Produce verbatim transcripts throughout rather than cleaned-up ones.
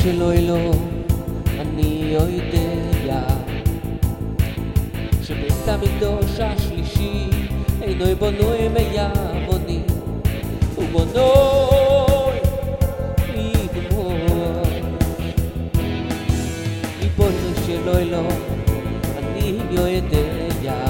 של אלוהים אני יודע שבית המקדש השלישי אינו בנוי מיבונים, הוא בנוי מדמות. ריבונו של אלוהים אני יודע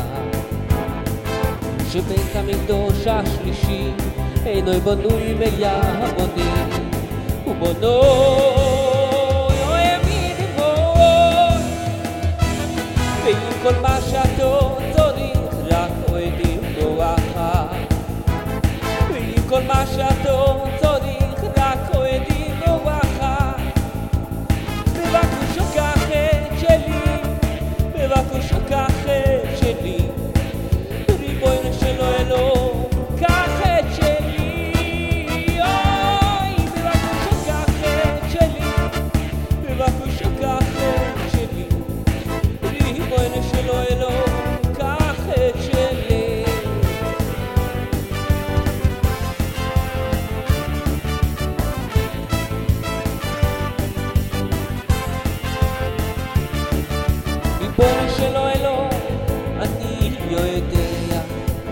שבית המקדש השלישי אינו בנוי מיבונים, הוא בנוי מדמות. ועם כל מה שאתה צריך רק אוהדים נורחה, ועם כל מה שאתה צריך רק אוהדים נורחה. בבקשה קח את שלי, בבקשה קח את שלי, ריבונו של אלוהים קח את שלי. אוי, בבקשה קח את שלי, בבקשה קח את שלי, ריבונו של אלוהים קח את שלי. ריבונו של אלוהים אני יודע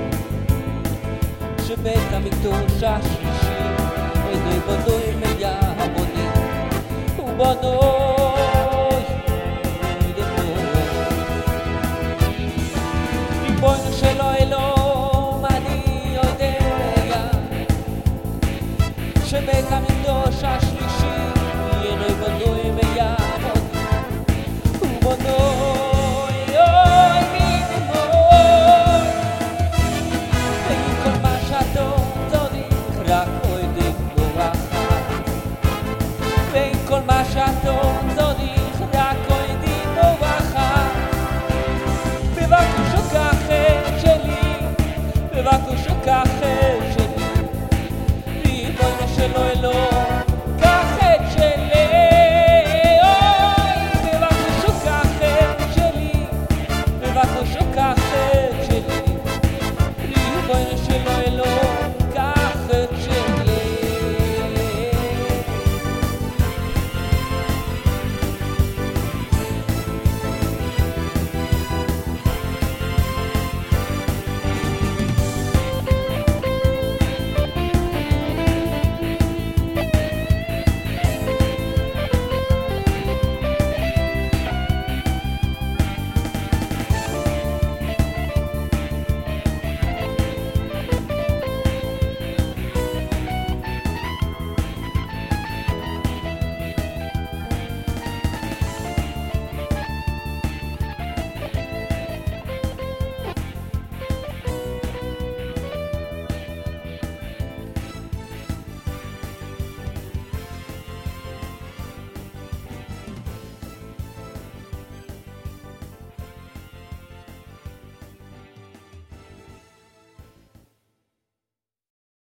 שבית המקדש השלישי אינו בנוי מיבונים, הוא בנוי מדמות. ריבונו של אלוהים אני יודע שבית המקדש השלישי